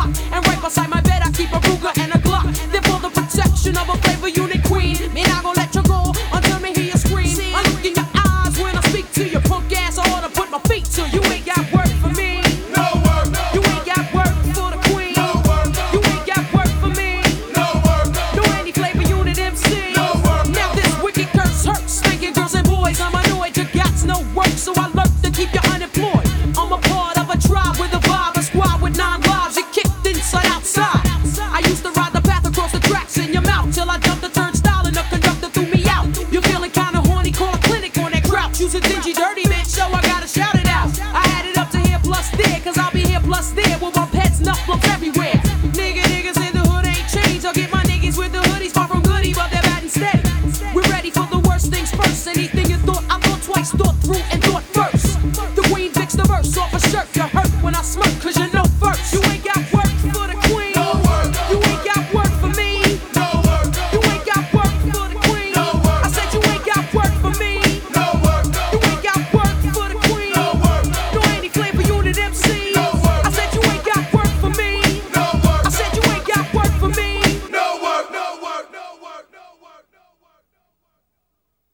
block. And right beside my bed, I keep a Ruger and a Glock. Then for the protection of a flavor unit queen, me not gonna let you go until me hear you scream. I look in your eyes when I speak to your punk ass. I ought to put my feet to you. Ain't got work for me. No work, no. You ain't got work for the queen. No work, no. You ain't got work for me. No work, no. No any flavor unit MC. No work, no. Now this wicked curse hurts. Stinking girls and boys, I'm annoyed. You got no work, so I lurk to keep you unemployed. I'm a part of a tribe with a vibe, a squad with 9 lives. You kicked inside outside. I used to ride the path across the tracks in your mouth till I jumped the turnstile and the conductor threw me out. You're feeling kinda horny, call a clinic on that crouch. You's a dingy, dirty bitch, so I gotta shout it out. I added up to here plus there, cause I'll be here plus there with my pets, nut bumps everywhere.